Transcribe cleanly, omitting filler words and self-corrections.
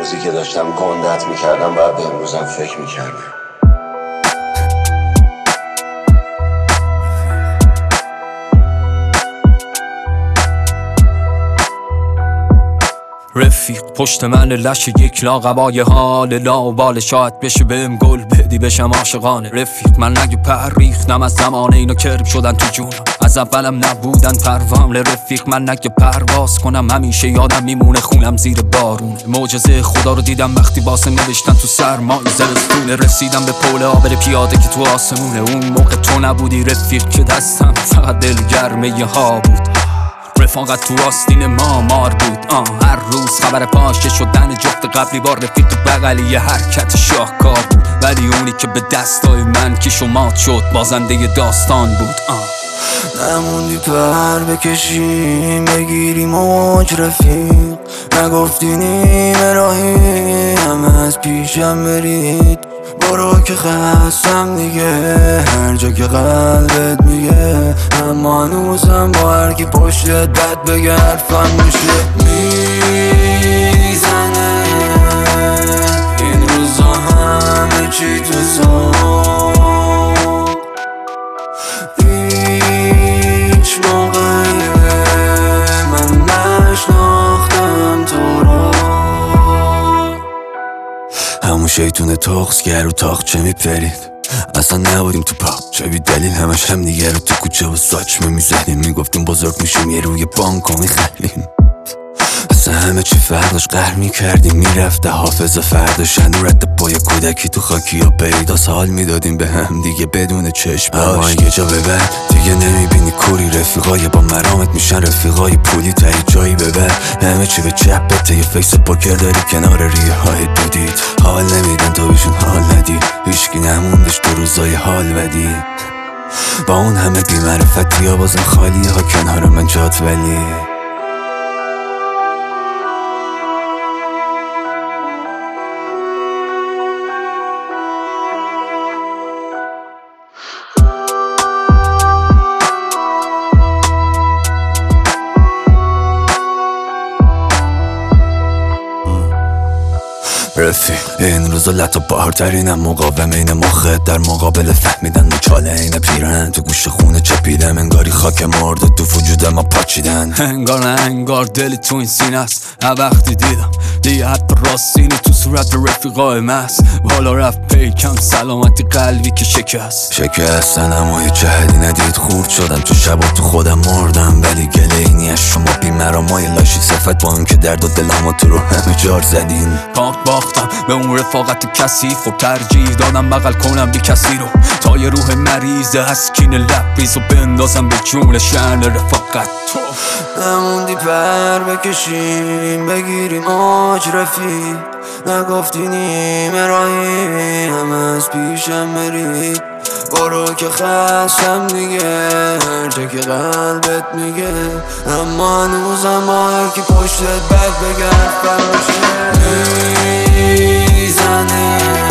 روزی که داشتم گندت میکردم باید به امروزم فکر میکردم. رفیق پشت من لش یک لاغبای حال لابال شاید بشه بهم گل بدی بشم عاشقانه. رفیق من نگه پر ریختم از زمان اینا کرب شدن تو جونم، از اولم نبودن پروام. رفیق من نگه پرواز کنم همیشه یادم میمونه خونم زیر بارون. معجزه خدا رو دیدم وقتی واسه نوشتن تو سرمای زمستونه. رسیدم به پل آبر پیاده که تو آسمونه. اون موقع تو نبودی رفیق که دستم فقط دلگرمه ها بود. رفاقت تو آستین ما مار بود. هر روز خبر پاشه شدن جفت قبلی با رفیق بغلی یه حرکت شاهکار بود. ولی اونی که به دستای من کیش و مات شد بازنده داستان بود. نموندی پر بکشیم بگیریم موج رفیق، نگفتی نیمه راهی همه از پیشم برید. برو که خستم دیگه هر جا که قلبت میگه، اما هنوزم با هرکی پشتت بد بگه حرفم میشه میزنه. این روزا همه چی تو زمان هیچ موقع من نشناختم تو را. همون شیطون تخصگر و تاخچه میپرید، اصلا نبودیم تو پاپ چه بی دلیل همش هم دیگه رو تو کوچه و ساچمه میزنیم. میگفتیم بزرگ میشیم یه روی بانک و میخریم، اصلا همه چی فرداش قهر میکردیم. میرفته حافظه فرداش رد پای کودکی تو خاکی یا پیداست. حال میدادیم به هم دیگه بدون چشم. اما یه جا ببر دیگه نمیبینی کوری، رفیقای با مرامت میشن رفیقای پولی. تا یه جایی ببر همه چی به چپته، یه فیس پاکر داری کنار ریه های دودیت. حال نمیدن تو بهشون حال ندی، هیچکی نموندش تو روزای حال بدی. با اون همه بی‌معرفتی ها بازم خالیه ها کنار من جات ولی. رفیق این روزا لطا بارترینم، مقاوم این مخت در مقابل فهمیدن مچاله این پیرن. تو گوش خونه چپیدم انگاری خاک مرده تو وجود ما پاچیدن. انگار نه انگار دلی تو این سینه است. هر وقتی دیدم دیگه حتی راستینی تو صورت رفیقای مست. بالا رفت پیکم سلامتی قلبی که شکستن اما هیچ حدی ندید. خورد شدم تو شب و تو خودم مردم، ولی گله اینی از شما بیمرامای لاشی صفت با اون که درد و دلمو تو رو همه جار زدین. باختم به اون رفاقت کسی، خب ترجیح دادم بغل کنم بی کسی رو تا یه روح مریضه از کین لبریز و بندازم به جون شأن رفاقت تو. نموندی پر بکشیم بگیریم موج رفیق، نگفتی نیمه راهی همه از پیشم برید. برو که خستم دیگه هر جا که قلبت میگه، اما هنوزم با هرکی پشتت بد بگه حرفم میزنه.